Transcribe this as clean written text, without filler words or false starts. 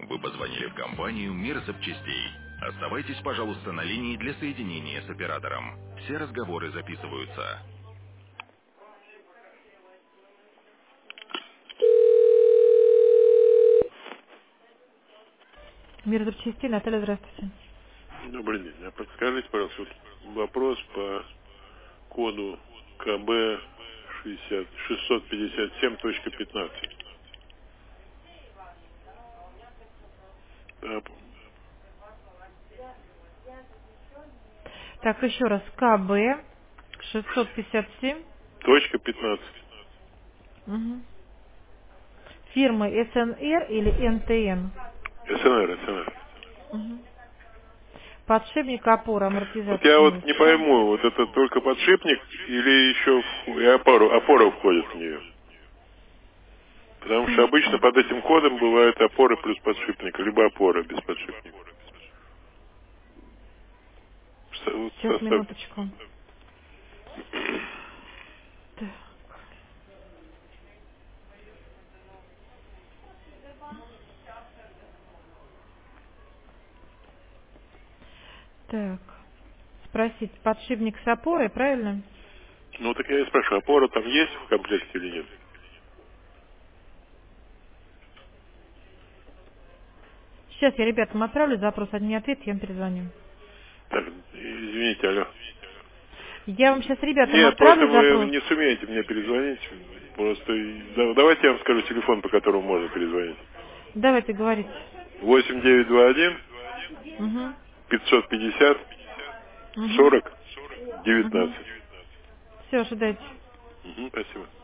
Вы позвонили в компанию «Мир запчастей». Оставайтесь, пожалуйста, на линии для соединения с оператором. Все разговоры записываются. Мир запчастей, Наталья, здравствуйте. Добрый день. А подскажите, пожалуйста, вот вопрос по коду КБ 657.15. Да, Так, еще раз. КБ 657. точка 15. Мгм. Фирмы СНР или НТН? СНР. Мгм. Подшипник, опора, Вот я амортизаторные вот не вещества. пойму, вот это только подшипник или еще и опора входит в нее? Потому что обычно под этим кодом бывают опоры плюс подшипник, либо опора без подшипника. Вот Сейчас, состав. минуточку. Так, так. Спросить, подшипник с опорой, правильно? Ну так я и спрашиваю, опора там есть в комплекте или нет? Сейчас я ребятам отправлю запрос, они не ответят, я им перезвоню. Так, извините, алло. Я вам сейчас ребятам Нет, просто отправлю вы запрос. не сумеете мне перезвонить. Просто давайте я вам скажу телефон, по которому можно перезвонить. Давайте говорить. 8921 Угу. 550 Угу. 40 Угу. 19. Все, ожидайте. Спасибо.